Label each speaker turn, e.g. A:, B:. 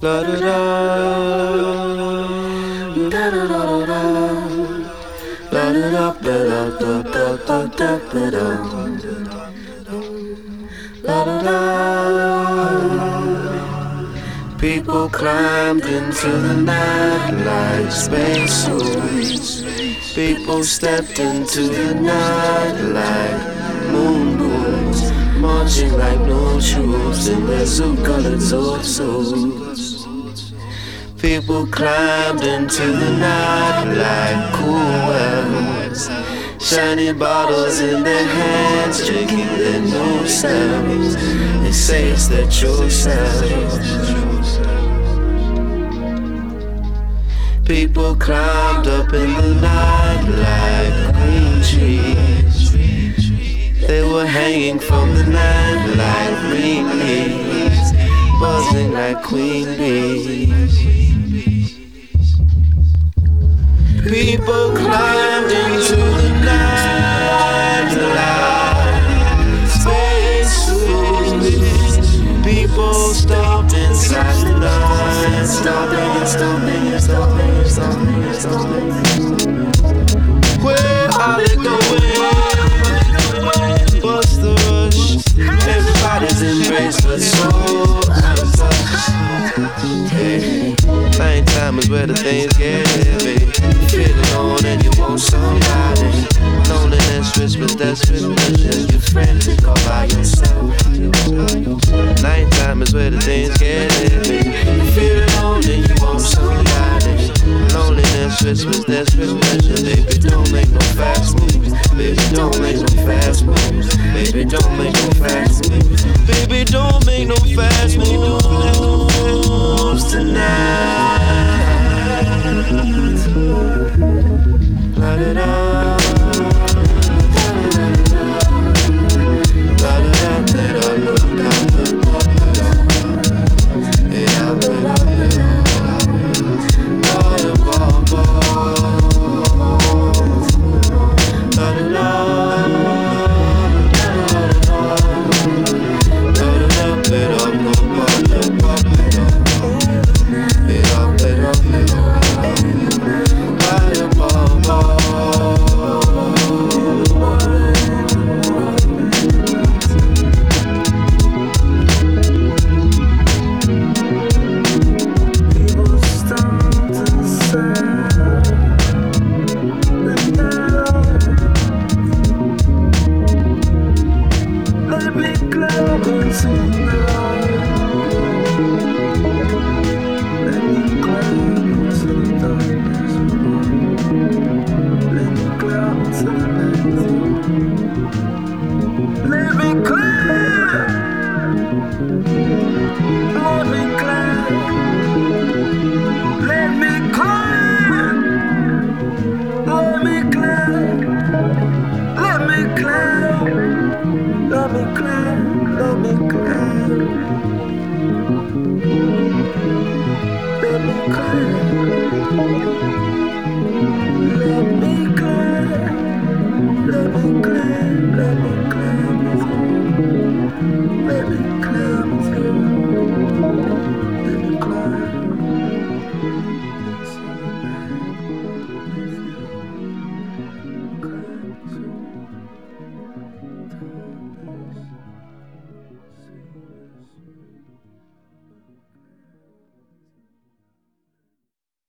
A: La da da, da da da da, la da da da da da da da da, la da da. People climbed into the night like spacesuits. People stepped into the night like moon boots, marching like no troops in their suit-colored suits. People climbed into the night like cool wells, shiny bottles in their hands, drinking their new selves. They say it's their true selves. People climbed up in the night like green trees. They were hanging from the night like green leaves, buzzing like queen bees. People climbed into the night like spacesuits. People stopped inside the night, stopping. Where are they going? What's the rush? Everybody's embraced but so out of touch. Hey, nighttime is where the things get heavy. You feel alone and you want somebody. Loneliness whispers that suspicion. Your friends to go by yourself. Nighttime is where the things get heavy. You feel alone and you want somebody. Loneliness whispers